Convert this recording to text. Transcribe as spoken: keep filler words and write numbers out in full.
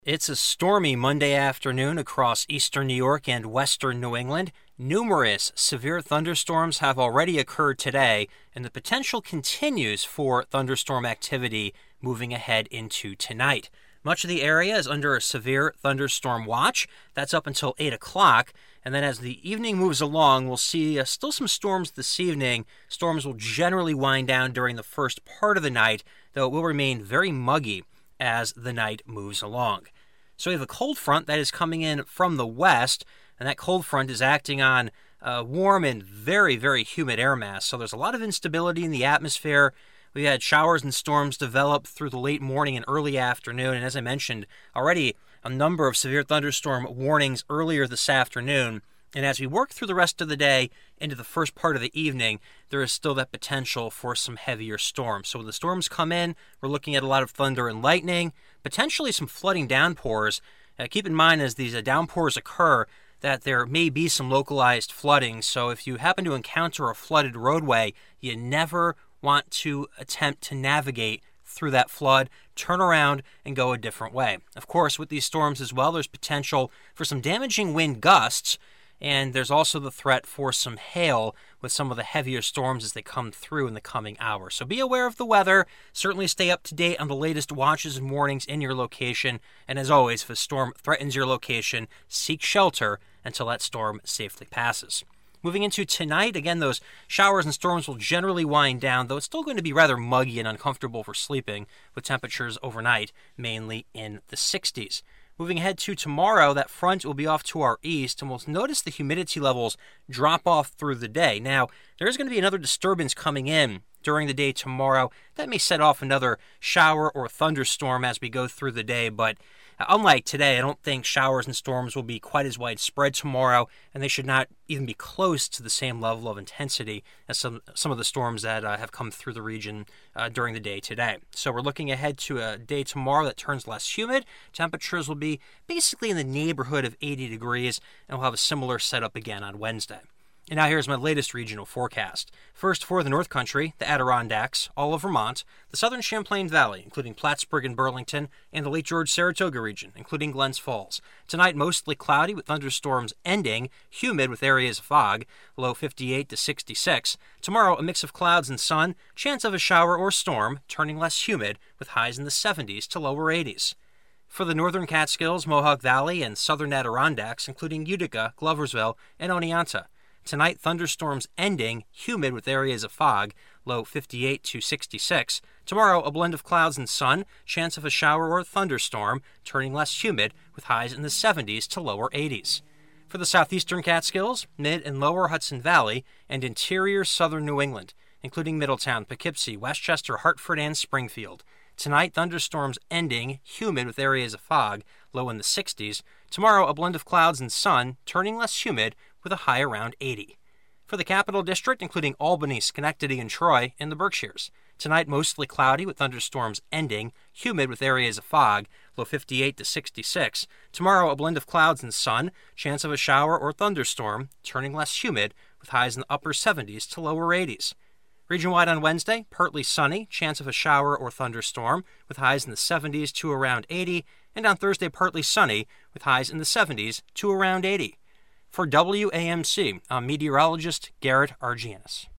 It's a stormy Monday afternoon across eastern New York and western New England. Numerous severe thunderstorms have already occurred today, and the potential continues for thunderstorm activity moving ahead into tonight. Much of the area is under a severe thunderstorm watch. That's up until eight o'clock. And then as the evening moves along, we'll see uh, still some storms this evening. Storms will generally wind down during the first part of the night, though it will remain very muggy as the night moves along. So we have a cold front that is coming in from the west, and that cold front is acting on a warm and very, very humid air mass. So there's a lot of instability in the atmosphere. We had showers and storms develop through the late morning and early afternoon, and as I mentioned, already a number of severe thunderstorm warnings earlier this afternoon. And as we work through the rest of the day into the first part of the evening, there is still that potential for some heavier storms. So when the storms come in, we're looking at a lot of thunder and lightning, potentially some flooding downpours. Uh, keep in mind as these uh, downpours occur that there may be some localized flooding. So if you happen to encounter a flooded roadway, you never want to attempt to navigate through that flood, turn around, and go a different way. Of course, with these storms as well, there's potential for some damaging wind gusts, and there's also the threat for some hail with some of the heavier storms as they come through in the coming hours. So be aware of the weather. Certainly stay up to date on the latest watches and warnings in your location. And as always, if a storm threatens your location, seek shelter until that storm safely passes. Moving into tonight, again, those showers and storms will generally wind down, though it's still going to be rather muggy and uncomfortable for sleeping, with temperatures overnight mainly in the sixties. Moving ahead to tomorrow, that front will be off to our east, and we'll notice the humidity levels drop off through the day. Now, there is going to be another disturbance coming in during the day tomorrow. That may set off another shower or thunderstorm as we go through the day, but unlike today, I don't think showers and storms will be quite as widespread tomorrow, and they should not even be close to the same level of intensity as some some of the storms that uh, have come through the region uh, during the day today. So we're looking ahead to a day tomorrow that turns less humid. Temperatures will be basically in the neighborhood of eighty degrees, and we'll have a similar setup again on Wednesday. And now here's my latest regional forecast. First, for the North Country, the Adirondacks, all of Vermont, the southern Champlain Valley, including Plattsburgh and Burlington, and the Lake George-Saratoga region, including Glens Falls. Tonight, mostly cloudy with thunderstorms ending, humid with areas of fog, low fifty-eight to sixty-six. Tomorrow, a mix of clouds and sun, chance of a shower or storm, turning less humid with highs in the seventies to lower eighties. For the northern Catskills, Mohawk Valley, and southern Adirondacks, including Utica, Gloversville, and Oneonta. Tonight, thunderstorms ending, humid with areas of fog, low fifty-eight to sixty-six. Tomorrow, a blend of clouds and sun, chance of a shower or thunderstorm, turning less humid with highs in the seventies to lower eighties. For the southeastern Catskills, mid and lower Hudson Valley, and interior southern New England, including Middletown, Poughkeepsie, Westchester, Hartford, and Springfield. Tonight, thunderstorms ending, humid with areas of fog, low in the sixties. Tomorrow, a blend of clouds and sun, turning less humid with a high around eighty. For the Capital District, including Albany, Schenectady, and Troy, and the Berkshires. Tonight, mostly cloudy with thunderstorms ending, humid with areas of fog, low fifty-eight to sixty-six. Tomorrow, a blend of clouds and sun, chance of a shower or thunderstorm, turning less humid with highs in the upper seventies to lower eighties. Region-wide on Wednesday, partly sunny, chance of a shower or thunderstorm, with highs in the seventies to around eighty, and on Thursday, partly sunny, with highs in the seventies to around eighty. For W A M C, I'm meteorologist Garrett Argianis.